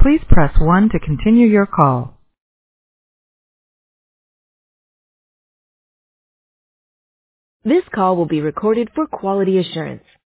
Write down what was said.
Please press 1 to continue your call. This call will be recorded for quality assurance.